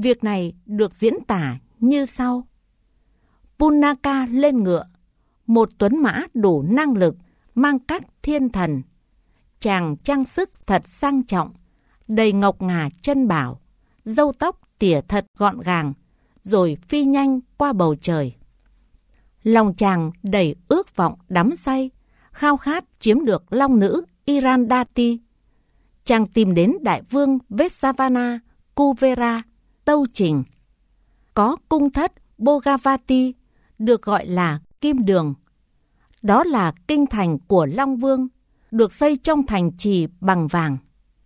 Việc này được diễn tả như sau. Punaka lên ngựa, một tuấn mã đủ năng lực, mang các thiên thần. Chàng trang sức thật sang trọng, đầy ngọc ngà chân bảo, râu tóc tỉa thật gọn gàng, rồi phi nhanh qua bầu trời. Lòng chàng đầy ước vọng đắm say, khao khát chiếm được long nữ Irandati. Chàng tìm đến đại vương Vesavana Kuvera tâu trình. Có cung thất Bogavati, được gọi là Kim Đường. Đó là kinh thành của Long Vương, được xây trong thành trì bằng vàng.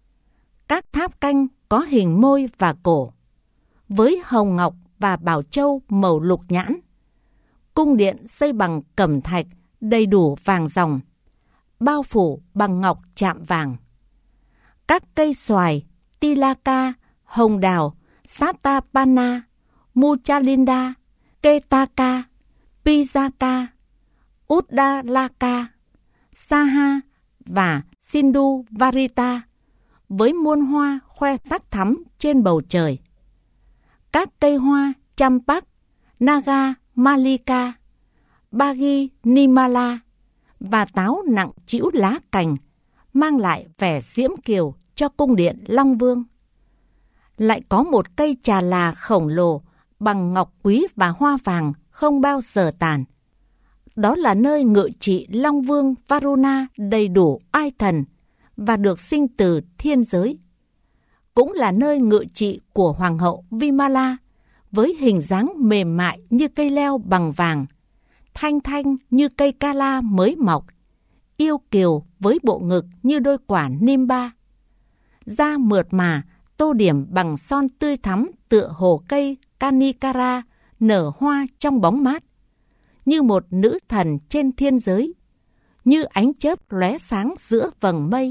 Các tháp canh có hình môi và cổ, với hồng ngọc và bảo châu màu lục nhãn. Cung điện xây bằng cẩm thạch đầy đủ vàng ròng, bao phủ bằng ngọc chạm vàng. Các cây xoài, tilaka, hồng đào, satapana, muchalinda, ketaka, pizaka, uddalaka, saha và Sindhu Varita, với muôn hoa khoe sắc thắm trên bầu trời. Các cây hoa champak, naga malika, bagi nimala và táo nặng trĩu lá cành mang lại vẻ diễm kiều cho cung điện Long Vương. Lại có một cây trà là khổng lồ bằng ngọc quý và hoa vàng không bao giờ tàn. Đó là nơi ngự trị Long Vương Varuna đầy đủ oai thần và được sinh từ thiên giới. Cũng là nơi ngự trị của Hoàng hậu Vimala với hình dáng mềm mại như cây leo bằng vàng, thanh thanh như cây cala mới mọc, yêu kiều với bộ ngực như đôi quả niêm ba. Da mượt mà, tô điểm bằng son tươi thắm tựa hồ cây Kanikara nở hoa trong bóng mát, như một nữ thần trên thiên giới, như ánh chớp lóe sáng giữa vầng mây.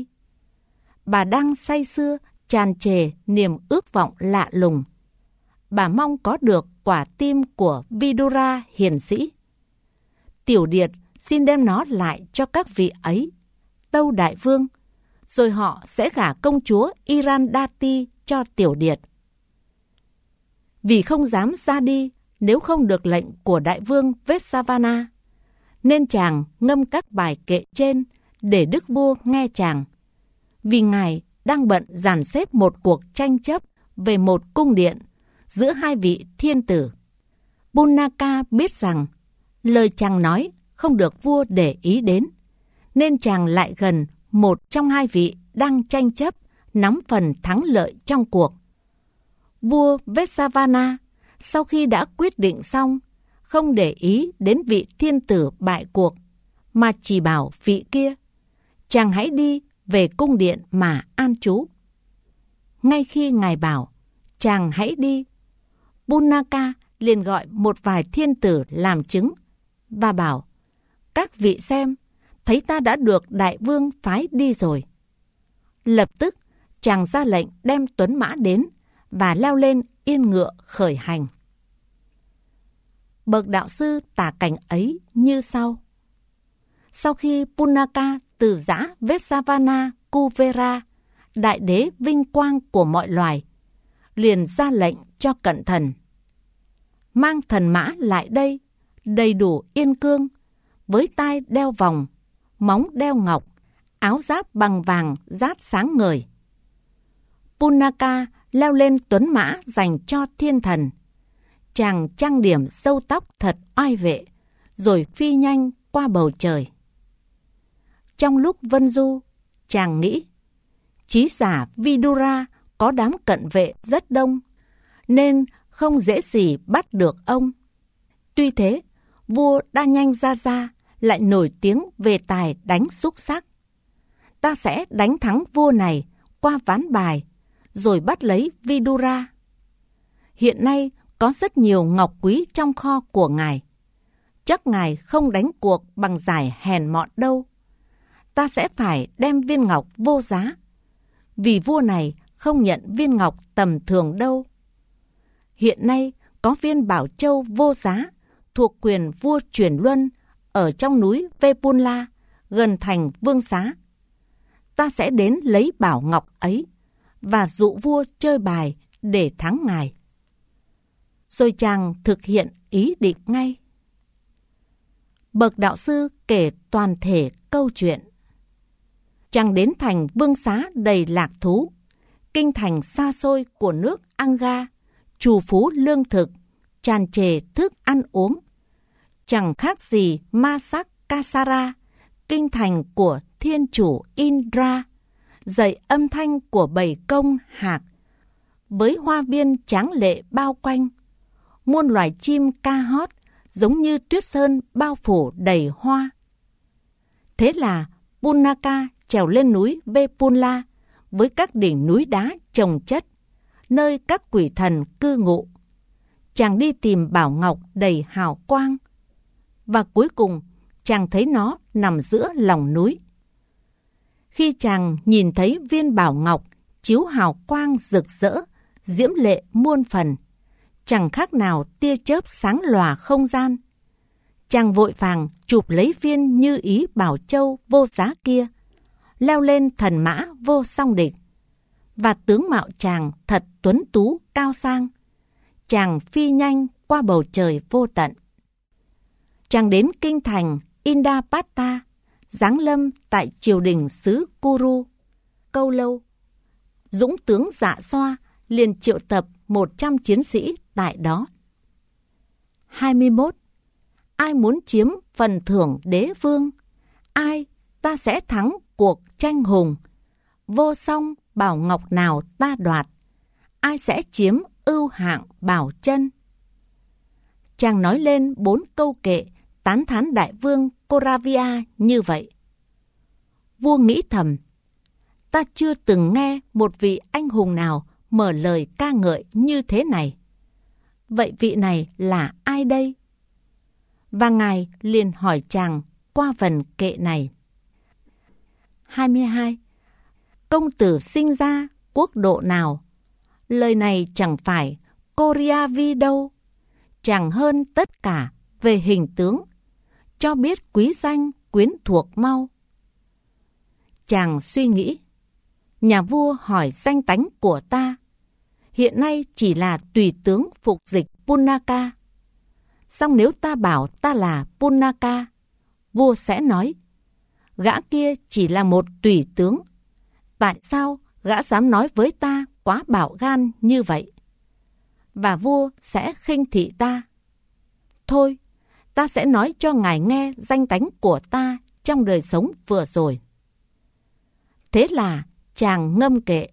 Bà đang say sưa, tràn trề niềm ước vọng lạ lùng. Bà mong có được quả tim của Vidura hiền sĩ. Tiểu Điệt xin đem nó lại cho các vị ấy, tâu đại vương, rồi họ sẽ gả công chúa Irandati cho Tiểu Điệt. Vì không dám ra đi nếu không được lệnh của đại vương Vesavana, nên chàng ngâm các bài kệ trên để đức vua nghe chàng. Vì ngài đang bận dàn xếp một cuộc tranh chấp về một cung điện giữa hai vị thiên tử. Punaka biết rằng lời chàng nói không được vua để ý đến, nên chàng lại gần một trong hai vị đang tranh chấp, nắm phần thắng lợi trong cuộc. Vua Vesavana sau khi đã quyết định xong, không để ý đến vị thiên tử bại cuộc, mà chỉ bảo vị kia, chàng hãy đi về cung điện mà an trú. Ngay khi ngài bảo, chàng hãy đi, Punaka liền gọi một vài thiên tử làm chứng và bảo, các vị xem, thấy ta đã được đại vương phái đi rồi. Lập tức chàng ra lệnh đem tuấn mã đến và leo lên yên ngựa khởi hành. Bậc đạo sư tả cảnh ấy như sau. Sau khi Punaka từ giã Vesavana Kuvera, đại đế vinh quang của mọi loài, liền ra lệnh cho cận thần: mang thần mã lại đây, đầy đủ yên cương, với tai đeo vòng, móng đeo ngọc, áo giáp bằng vàng rát sáng ngời. Punaka leo lên tuấn mã dành cho thiên thần. Chàng trang điểm râu tóc thật oai vệ, rồi phi nhanh qua bầu trời. Trong lúc vân du, chàng nghĩ, trí giả Vidura có đám cận vệ rất đông, nên không dễ gì bắt được ông. Tuy thế, vua Đa Nhanh Gia Gia lại nổi tiếng về tài đánh xúc sắc. Ta sẽ đánh thắng vua này qua ván bài, rồi bắt lấy Vidura. Hiện nay có rất nhiều ngọc quý trong kho của ngài. Chắc ngài không đánh cuộc bằng giải hèn mọn đâu. Ta sẽ phải đem viên ngọc vô giá, vì vua này không nhận viên ngọc tầm thường đâu. Hiện nay có viên bảo châu vô giá thuộc quyền vua Chuyển Luân ở trong núi Vepunla, gần thành Vương Xá. Ta sẽ đến lấy bảo ngọc ấy và dụ vua chơi bài để thắng ngài. rồi chàng thực hiện ý định ngay. Bậc đạo sư kể toàn thể câu chuyện. Chàng đến thành vương xá đầy lạc thú, kinh thành xa xôi của nước Anga, trù phú lương thực, tràn trề thức ăn uống. Chẳng khác gì Masakasara, kinh thành của thiên chủ Indra, dậy âm thanh của bầy công hạc, với hoa viên tráng lệ bao quanh, muôn loài chim ca hót, giống như tuyết sơn bao phủ đầy hoa. Thế là Punaka trèo lên núi Vepunla với các đỉnh núi đá chồng chất, nơi các quỷ thần cư ngụ. Chàng đi tìm bảo ngọc đầy hào quang, và cuối cùng chàng thấy nó nằm giữa lòng núi. Khi chàng nhìn thấy viên bảo ngọc chiếu hào quang rực rỡ, diễm lệ muôn phần, chẳng khác nào tia chớp sáng lòa không gian, chàng vội vàng chụp lấy viên như ý bảo châu vô giá kia, leo lên thần mã vô song địch, và tướng mạo chàng thật tuấn tú cao sang. Chàng phi nhanh qua bầu trời vô tận. Chàng đến kinh thành Indapata, giáng lâm tại triều đình xứ Kuru, Câu Lâu. Dũng tướng Dạ Xoa liền triệu tập 100 chiến sĩ tại đó. 21. Ai muốn chiếm phần thưởng đế vương? Ai ta sẽ thắng cuộc tranh hùng? Vô song bảo ngọc nào ta đoạt? Ai sẽ chiếm ưu hạng bảo chân? Chàng nói lên 4 câu kệ tán thán đại vương Koravia như vậy. Vua nghĩ thầm, ta chưa từng nghe một vị anh hùng nào mở lời ca ngợi như thế này. Vậy vị này là ai đây? Và ngài liền hỏi chàng qua vần kệ này. 22. Công tử sinh ra quốc độ nào? Lời này chẳng phải Koravi đâu. Chàng hơn tất cả về hình tướng, cho biết quý danh quyến thuộc mau. Chàng suy nghĩ, nhà vua hỏi danh tánh của ta, hiện nay chỉ là tùy tướng phục dịch Punaka. Song nếu ta bảo ta là Punaka, vua sẽ nói, gã kia chỉ là một tùy tướng. Tại sao gã dám nói với ta quá bạo gan như vậy? Và vua sẽ khinh thị ta. Thôi, ta sẽ nói cho ngài nghe danh tánh của ta trong đời sống vừa rồi. Thế là chàng ngâm kệ.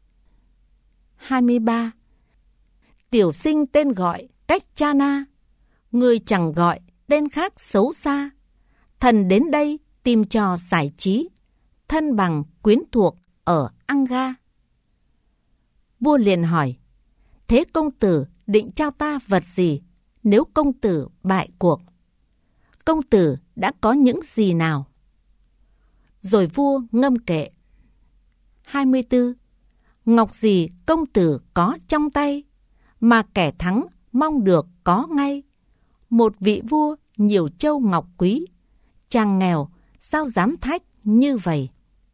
23. Tiểu sinh tên gọi Cách Chana, người chẳng gọi tên khác xấu xa. Thần đến đây tìm trò giải trí, thân bằng quyến thuộc ở Anga. Vua liền hỏi, thế công tử định trao ta vật gì nếu công tử bại cuộc? Công tử đã có những gì nào? Rồi vua ngâm kệ. 24. Ngọc gì công tử có trong tay, mà kẻ thắng mong được có ngay. Một vị vua nhiều châu ngọc quý, chàng nghèo sao dám thách như vậy?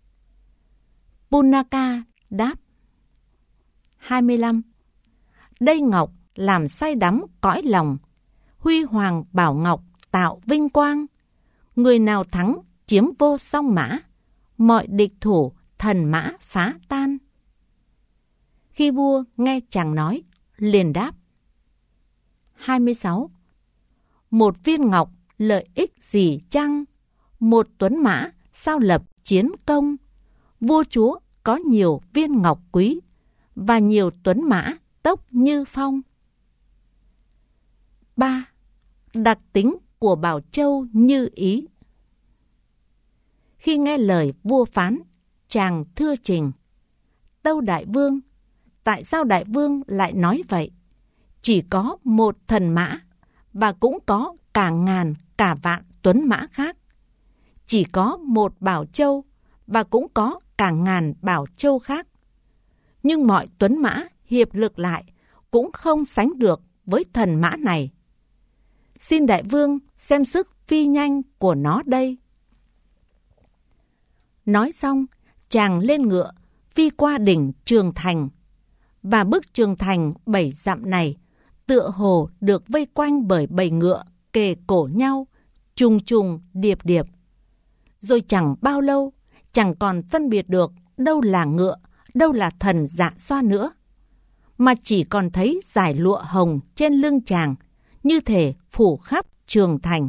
Punaka đáp. 25. Đây ngọc làm say đắm cõi lòng, huy hoàng bảo ngọc tạo vinh quang. Người nào thắng chiếm vô song mã, mọi địch thủ thần mã phá tan. Khi vua nghe chàng nói, liền đáp. 26. Một viên ngọc lợi ích gì chăng? Một tuấn mã sao lập chiến công? Vua chúa có nhiều viên ngọc quý, và nhiều tuấn mã tốc như phong. 3. Đặc tính của Bảo Châu như ý. Khi nghe lời vua phán, chàng thưa trình. Tâu đại vương, tại sao đại vương lại nói vậy? Chỉ có một thần mã, và cũng có cả ngàn cả vạn tuấn mã khác. Chỉ có một Bảo Châu, và cũng có cả ngàn Bảo Châu khác. Nhưng mọi tuấn mã hiệp lực lại cũng không sánh được với thần mã này. Xin đại vương xem sức phi nhanh của nó đây. Nói xong, chàng lên ngựa, phi qua đỉnh Trường Thành. Và bức Trường Thành 7 dặm này, tựa hồ được vây quanh bởi bầy ngựa kề cổ nhau, trùng trùng điệp điệp. Rồi chẳng bao lâu, chẳng còn phân biệt được đâu là ngựa, đâu là thần Dạ Xoa nữa, mà chỉ còn thấy dải lụa hồng trên lưng chàng, như thể phủ khắp trường thành.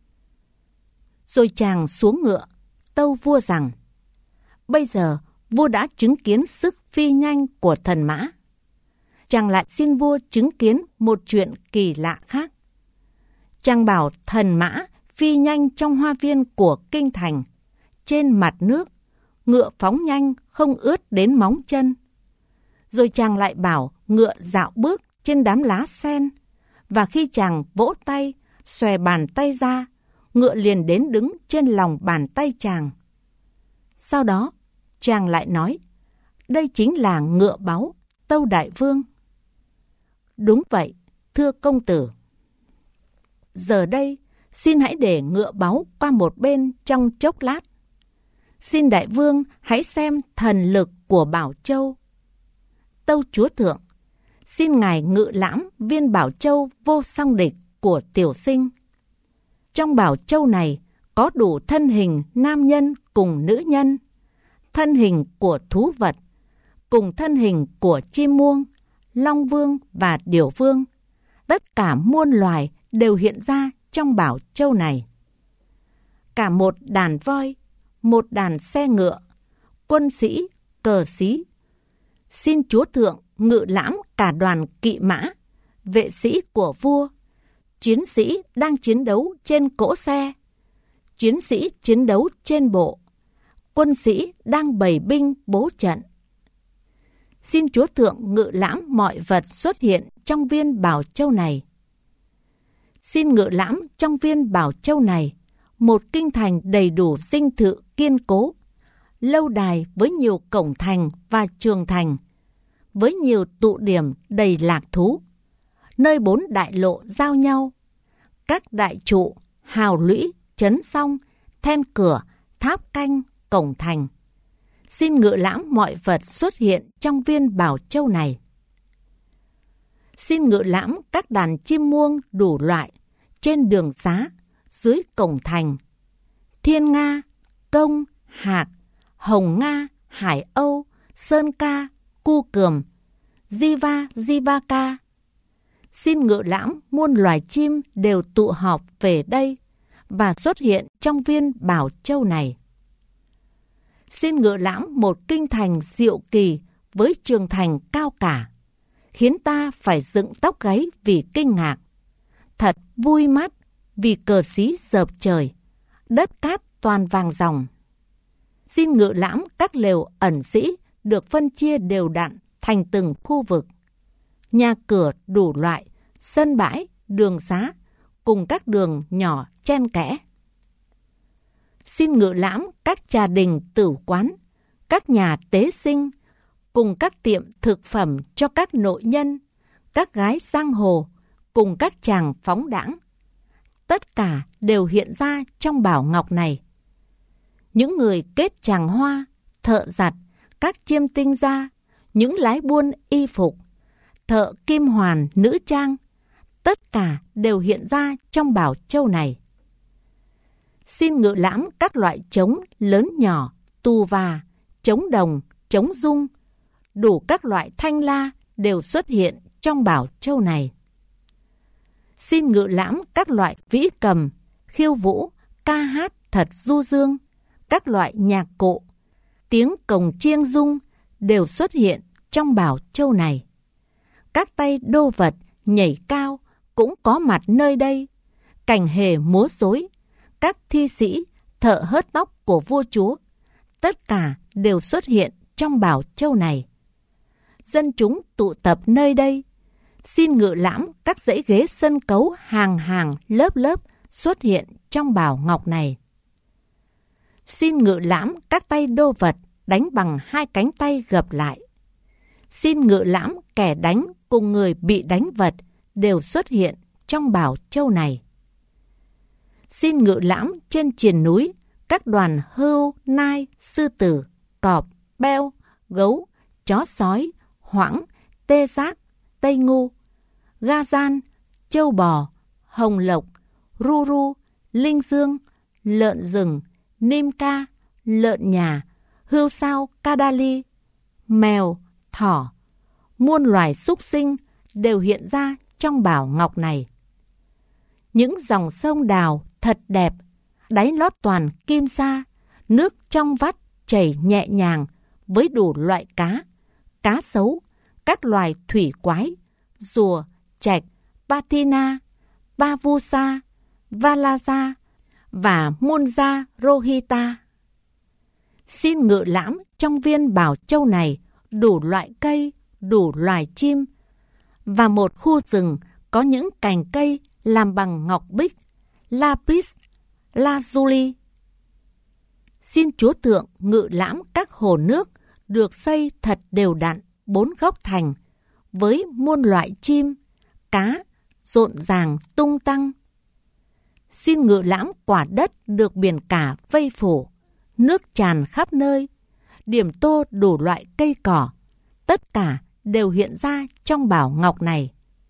Rồi chàng xuống ngựa, tâu vua rằng: bây giờ vua đã chứng kiến sức phi nhanh của thần mã. Chàng lại xin vua chứng kiến một chuyện kỳ lạ khác. Chàng bảo thần mã phi nhanh trong hoa viên của kinh thành, trên mặt nước, ngựa phóng nhanh không ướt đến móng chân. Rồi chàng lại bảo ngựa dạo bước trên đám lá sen, và khi chàng vỗ tay, xòe bàn tay ra, ngựa liền đến đứng trên lòng bàn tay chàng. Sau đó, chàng lại nói: đây chính là ngựa báu, tâu đại vương. Đúng vậy, thưa công tử. Giờ đây, xin hãy để ngựa báu qua một bên trong chốc lát. Xin đại vương hãy xem thần lực của Bảo Châu. Tâu chúa thượng, xin ngài ngự lãm viên Bảo Châu vô song địch của tiểu sinh. Trong Bảo Châu này có đủ thân hình nam nhân cùng nữ nhân, thân hình của thú vật, cùng thân hình của chim muông, long vương và điểu vương. Tất cả muôn loài đều hiện ra trong Bảo Châu này. Cả một đàn voi, một đàn xe ngựa, quân sĩ, cờ sĩ. Xin chúa thượng ngự lãm cả đoàn kỵ mã, vệ sĩ của vua, chiến sĩ đang chiến đấu trên cỗ xe, chiến sĩ chiến đấu trên bộ, quân sĩ đang bày binh bố trận. Xin chúa thượng ngự lãm mọi vật xuất hiện trong viên Bảo Châu này. Xin ngự lãm trong viên Bảo Châu này một kinh thành đầy đủ dinh thự kiên cố, lâu đài với nhiều cổng thành và trường thành, với nhiều tụ điểm đầy lạc thú, nơi 4 đại lộ giao nhau, các đại trụ, hào lũy, trấn song, then cửa, tháp canh, cổng thành. Xin ngự lãm mọi vật xuất hiện trong viên Bảo Châu này. Xin ngự lãm các đàn chim muông đủ loại trên đường xá, dưới cổng thành, thiên nga, công, hạc, hồng nga, hải âu, sơn ca, cu cườm, di va ca. Xin ngự lãm muôn loài chim đều tụ họp về đây và xuất hiện trong viên Bảo Châu này. Xin ngự lãm một kinh thành diệu kỳ với trường thành cao cả, khiến ta phải dựng tóc gáy vì kinh ngạc. Thật vui mắt vì cờ xí dợp trời, đất cát toàn vàng ròng. Xin ngự lãm các lều ẩn sĩ được phân chia đều đặn thành từng khu vực, nhà cửa đủ loại, sân bãi, đường xá, cùng các đường nhỏ chen kẽ. Xin ngự lãm các trà đình tử quán, các nhà tế sinh, cùng các tiệm thực phẩm cho các nội nhân, các gái giang hồ, cùng các chàng phóng đãng. Tất cả đều hiện ra trong bảo ngọc này. Những người kết tràng hoa, thợ giặt, các chiêm tinh gia, những lái buôn y phục, thợ kim hoàn nữ trang, tất cả đều hiện ra trong Bảo Châu này. Xin ngự lãm các loại trống lớn nhỏ, tù và, trống đồng, trống dung, đủ các loại thanh la đều xuất hiện trong Bảo Châu này. Xin ngự lãm các loại vĩ cầm, khiêu vũ, ca hát thật du dương, các loại nhạc cụ, tiếng cồng chiêng rung đều xuất hiện trong Bảo Châu này. Các tay đô vật nhảy cao cũng có mặt nơi đây, cảnh hề múa rối, các thi sĩ, thợ hớt tóc của vua chúa, tất cả đều xuất hiện trong Bảo Châu này. Dân chúng tụ tập nơi đây. Xin ngự lãm các dãy ghế sân cấu hàng hàng lớp lớp xuất hiện trong bảo ngọc này. Xin ngự lãm các tay đô vật đánh bằng 2 cánh tay gập lại. Xin ngự lãm kẻ đánh cùng người bị đánh vật đều xuất hiện trong Bảo Châu này. Xin ngự lãm trên triền núi các đoàn hươu, nai, sư tử, cọp, beo, gấu, chó sói, hoãng, tê giác, tây ngu, ga gian, châu bò, hồng lộc, ru ru, linh dương, lợn rừng, nim ca, lợn nhà, hươu sao Kadali, mèo, thỏ, muôn loài súc sinh đều hiện ra trong bảo ngọc này. Những dòng sông đào thật đẹp, đáy lót toàn kim sa, nước trong vắt chảy nhẹ nhàng với đủ loại cá, cá sấu, các loài thủy quái, rùa, trạch, patina, pavusa, valaza và munja rohita. Xin ngự lãm trong viên bảo châu này đủ loại cây, đủ loài chim, và một khu rừng có những cành cây làm bằng ngọc bích, lapis lazuli. Xin Chúa Tượng ngự lãm các hồ nước được xây thật đều đặn 4 góc thành, với muôn loại chim, cá, rộn ràng tung tăng. Xin ngự lãm quả đất được biển cả vây phủ, nước tràn khắp nơi, điểm tô đủ loại cây cỏ, tất cả đều hiện ra trong bảo ngọc này.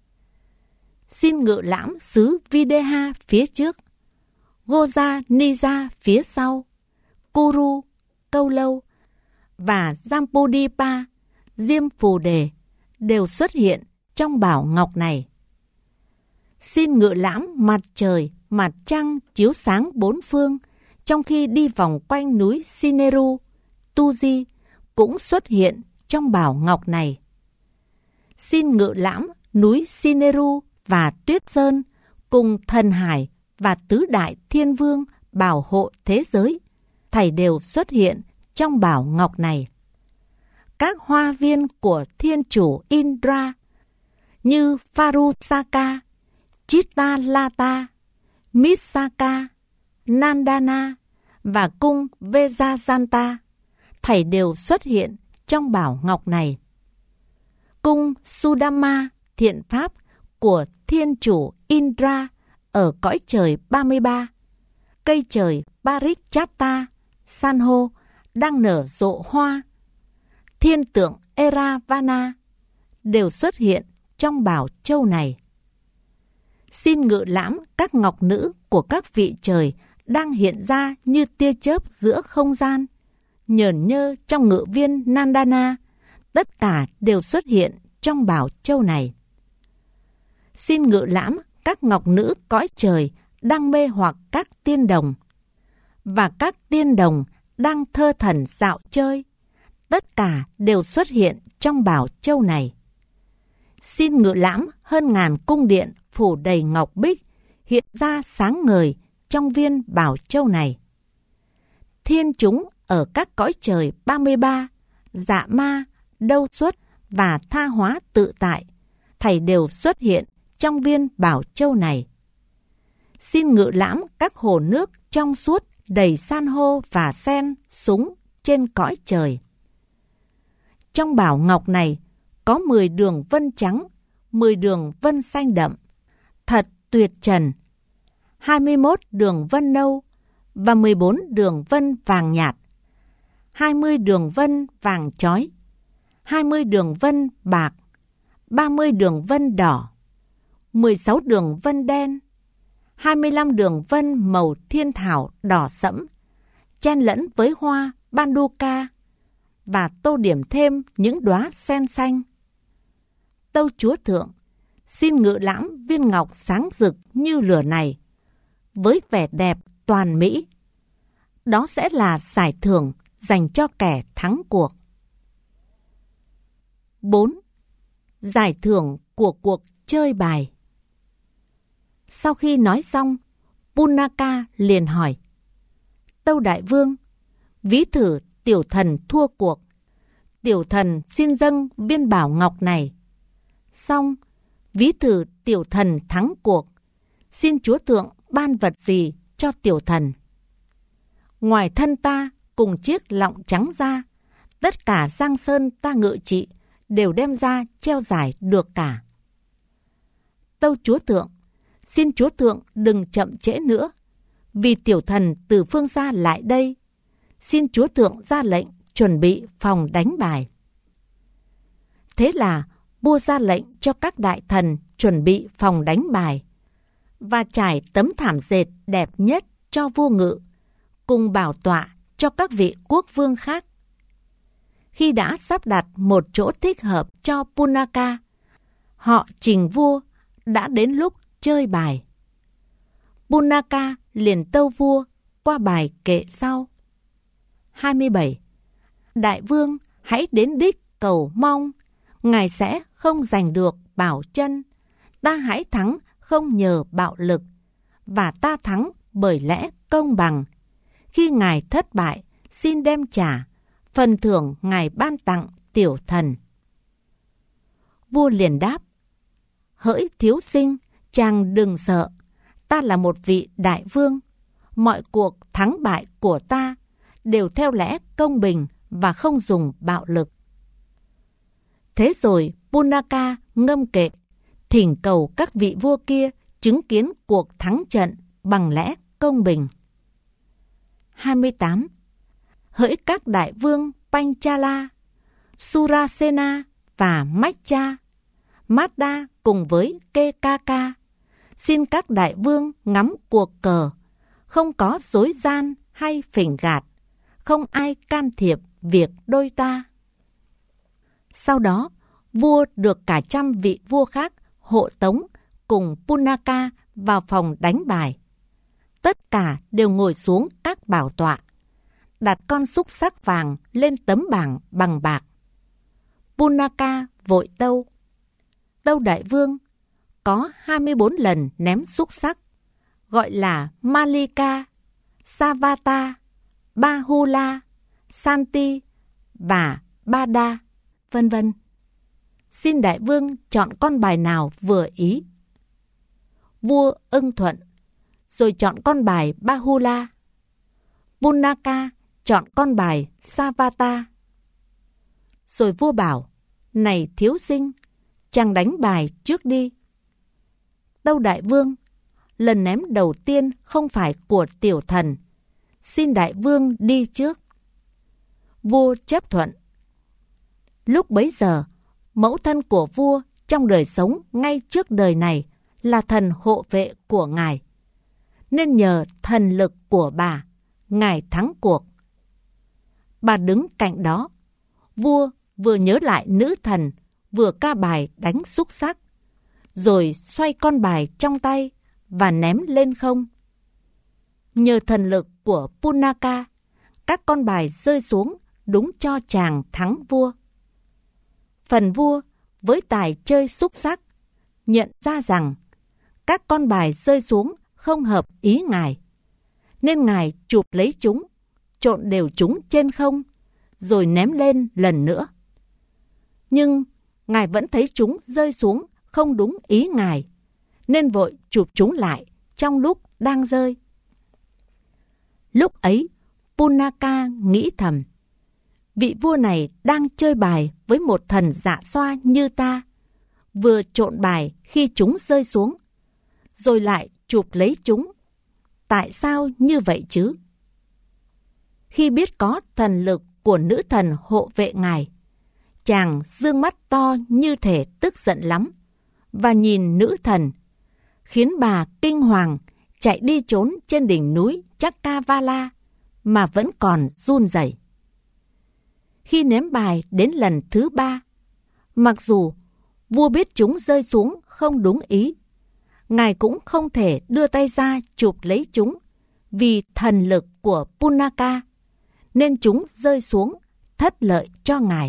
Xin ngự lãm xứ Videha phía trước, Goja Nija phía sau, Kuru, Câu Lâu và Jambudipa, Diêm Phù Đề đều xuất hiện trong bảo ngọc này. Xin ngự lãm mặt trời, mặt trăng chiếu sáng bốn phương, trong khi đi vòng quanh núi Sineru, Tuji cũng xuất hiện trong bảo ngọc này. Xin ngự lãm núi Sineru và Tuyết Sơn cùng Thần Hải và tứ đại thiên vương bảo hộ thế giới, thảy đều xuất hiện trong bảo ngọc này. Các hoa viên của thiên chủ Indra như Farusaka, Chittalata, Misaka, Nandana và cung Vejayanta, thảy đều xuất hiện trong bảo ngọc này. Cung Sudama thiện pháp của thiên chủ Indra ở cõi trời 33, cây trời Parichatta, san hô đang nở rộ hoa, thiên tượng Eravana đều xuất hiện trong bảo châu này. Xin ngự lãm các ngọc nữ của các vị trời đang hiện ra như tia chớp giữa không gian, nhởn nhơ trong ngự viên Nandana, tất cả đều xuất hiện trong bảo châu này. Xin ngự lãm các ngọc nữ cõi trời đang mê hoặc các tiên đồng, và các tiên đồng đang thơ thần dạo chơi, tất cả đều xuất hiện trong bảo châu này. Xin ngự lãm hơn ngàn cung điện phủ đầy ngọc bích hiện ra sáng ngời trong viên bảo châu này. Thiên chúng ở các cõi trời 33, dạ ma, đâu xuất và tha hóa tự tại, thảy đều xuất hiện trong viên bảo châu này. Xin ngự lãm các hồ nước trong suốt đầy san hô và sen súng trên cõi trời. Trong bảo ngọc này có 10 đường vân trắng, 10 đường vân xanh đậm, thật tuyệt trần, 21 đường vân nâu và 14 đường vân vàng nhạt, 20 đường vân vàng chói, 20 đường vân bạc, 30 đường vân đỏ, 16 đường vân đen, 25 đường vân màu thiên thảo đỏ sẫm, chen lẫn với hoa Banduka và tô điểm thêm những đóa sen xanh. Tâu Chúa Thượng, xin ngự lãm viên ngọc sáng rực như lửa này, với vẻ đẹp toàn mỹ. Đó sẽ là giải thưởng dành cho kẻ thắng cuộc. 4. Giải thưởng của cuộc chơi bài. Sau khi nói xong, Punaka liền hỏi: Tâu Đại Vương, ví thử tiểu thần thua cuộc, tiểu thần xin dâng viên bảo ngọc này. Xong, ví thử tiểu thần thắng cuộc, xin Chúa Thượng ban vật gì cho tiểu thần. Ngoài thân ta cùng chiếc lọng trắng ra, tất cả giang sơn ta ngự trị đều đem ra treo giải được cả. Tâu Chúa Thượng, xin Chúa Thượng đừng chậm trễ nữa, vì tiểu thần từ phương xa lại đây. Xin Chúa Thượng ra lệnh chuẩn bị phòng đánh bài. Thế là vua ra lệnh cho các đại thần chuẩn bị phòng đánh bài và trải tấm thảm dệt đẹp nhất cho vua ngự, cùng bảo tọa cho các vị quốc vương khác. Khi đã sắp đặt một chỗ thích hợp cho Punaka, họ trình vua đã đến lúc chơi bài. Punaka liền tâu vua qua bài kệ sau. 27. Đại vương hãy đến đích cầu mong, ngài sẽ không giành được bảo chân. Ta hãy thắng không nhờ bạo lực, và ta thắng bởi lẽ công bằng. Khi ngài thất bại, xin đem trả phần thưởng ngài ban tặng tiểu thần. Vua liền đáp: hỡi thiếu sinh, chàng đừng sợ. Ta là một vị đại vương. Mọi cuộc thắng bại của ta đều theo lẽ công bình và không dùng bạo lực. Thế rồi Punaka ngâm kệ, thỉnh cầu các vị vua kia chứng kiến cuộc thắng trận bằng lẽ công bình. 28. Hỡi các đại vương Panchala, Surasena và Macha, Madda cùng với Kekaka, xin các đại vương ngắm cuộc cờ, không có dối gian hay phỉnh gạt, không ai can thiệp việc đôi ta. Sau đó, vua được cả 100 vị vua khác hộ tống cùng Punaka vào phòng đánh bài. Tất cả đều ngồi xuống các bảo tọa, đặt con xúc xắc vàng lên tấm bảng bằng bạc. Punaka vội tâu: tâu đại vương, có 24 lần ném xúc xắc, gọi là Malika, Savata, Bahula, Santi và Bada, vân vân. Xin đại vương chọn con bài nào vừa ý. Vua ưng thuận, rồi chọn con bài Bahula. Punaka chọn con bài Savata. Rồi vua bảo: này thiếu sinh, chàng đánh bài trước đi. Tâu đại vương, lần ném đầu tiên không phải của tiểu thần, xin đại vương đi trước. Vua chấp thuận. Lúc bấy giờ, mẫu thân của vua trong đời sống ngay trước đời này là thần hộ vệ của ngài, nên nhờ thần lực của bà, ngài thắng cuộc. Bà đứng cạnh đó, vua vừa nhớ lại nữ thần vừa ca bài đánh xúc xắc, rồi xoay con bài trong tay và ném lên không. Nhờ thần lực của Punaka, các con bài rơi xuống đúng cho chàng thắng vua. Phần vua với tài chơi xúc xắc nhận ra rằng các con bài rơi xuống không hợp ý ngài, nên ngài chụp lấy chúng, trộn đều chúng trên không, rồi ném lên lần nữa. Nhưng ngài vẫn thấy chúng rơi xuống không đúng ý ngài, nên vội chụp chúng lại trong lúc đang rơi. Lúc ấy, Punaka nghĩ thầm: vị vua này đang chơi bài với một thần dạ xoa như ta, vừa trộn bài khi chúng rơi xuống, rồi lại chụp lấy chúng. Tại sao như vậy chứ? Khi biết có thần lực của nữ thần hộ vệ ngài, chàng dương mắt to như thể tức giận lắm, và nhìn nữ thần, khiến bà kinh hoàng chạy đi trốn trên đỉnh núi Chakavala mà vẫn còn run rẩy. Khi ném bài đến lần thứ 3, mặc dù vua biết chúng rơi xuống không đúng ý, ngài cũng không thể đưa tay ra chụp lấy chúng vì thần lực của Punaka, nên chúng rơi xuống thất lợi cho ngài.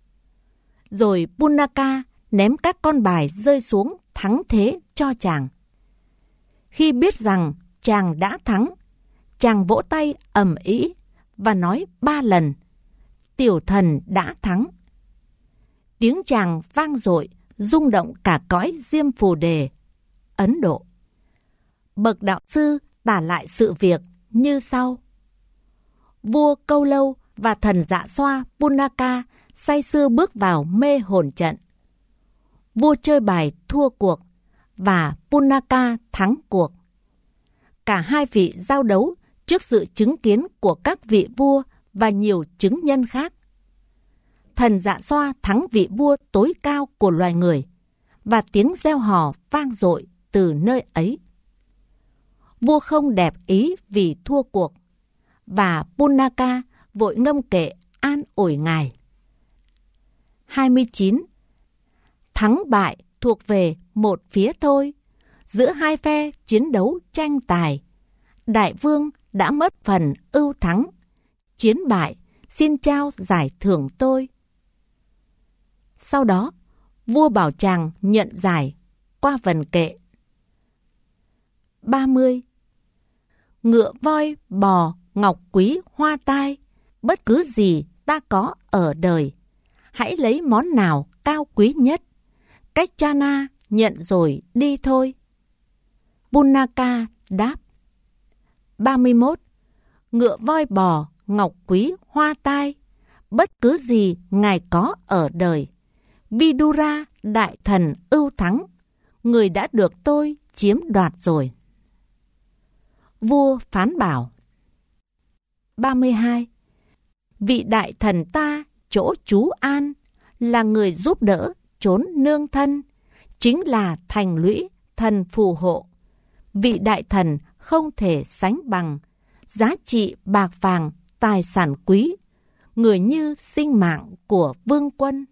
Rồi Punaka ném các con bài rơi xuống thắng thế cho chàng. Khi biết rằng chàng đã thắng, chàng vỗ tay ầm ĩ và nói 3 lần: tiểu thần đã thắng. Tiếng chàng vang dội, rung động cả cõi Diêm Phù Đề, Ấn Độ. Bậc đạo sư tả lại sự việc như sau: vua Câu Lâu và thần dạ xoa Punaka say sưa bước vào mê hồn trận. Vua chơi bài thua cuộc và Punaka thắng cuộc. Cả hai vị giao đấu trước sự chứng kiến của các vị vua và nhiều chứng nhân khác. Thần Dạ Xoa thắng vị vua tối cao của loài người, và tiếng reo hò vang dội từ nơi ấy. Vua không đẹp ý vì thua cuộc, và Punaka vội ngâm kệ an ủi ngài. 29. Thắng bại thuộc về một phía thôi, giữa hai phe chiến đấu tranh tài. Đại vương đã mất phần ưu thắng, chiến bại xin trao giải thưởng tôi. Sau đó, vua bảo chàng nhận giải qua vần kệ. 30. Ngựa voi, bò, ngọc quý, hoa tai, bất cứ gì ta có ở đời, hãy lấy món nào cao quý nhất. Cách Chana nhận rồi đi thôi. Punaka đáp. 31. Ngựa voi, bò, ngọc quý, hoa tai, bất cứ gì ngài có ở đời, Vidura đại thần ưu thắng, người đã được tôi chiếm đoạt rồi. Vua phán bảo. 32. Vị đại thần ta chỗ trú an, là người giúp đỡ trốn nương thân, chính là thành lũy thần phù hộ. Vị đại thần không thể sánh bằng, giá trị bạc vàng tài sản quý, người như sinh mạng của vương quân.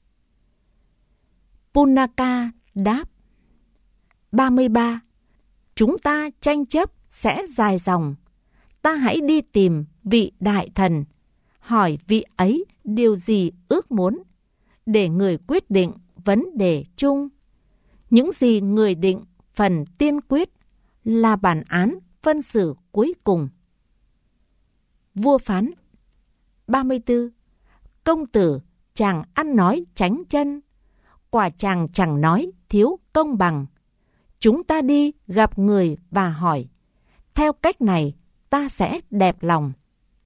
Punaka đáp. 33. Chúng ta tranh chấp sẽ dài dòng, ta hãy đi tìm vị đại thần, hỏi vị ấy điều gì ước muốn, để người quyết định vấn đề chung. Những gì người định phần tiên quyết, là bản án phân xử cuối cùng. Vua phán. 34. Công tử chàng ăn nói chánh chân, quả chàng chẳng nói thiếu công bằng. Chúng ta đi gặp người và hỏi, theo cách này ta sẽ đẹp lòng.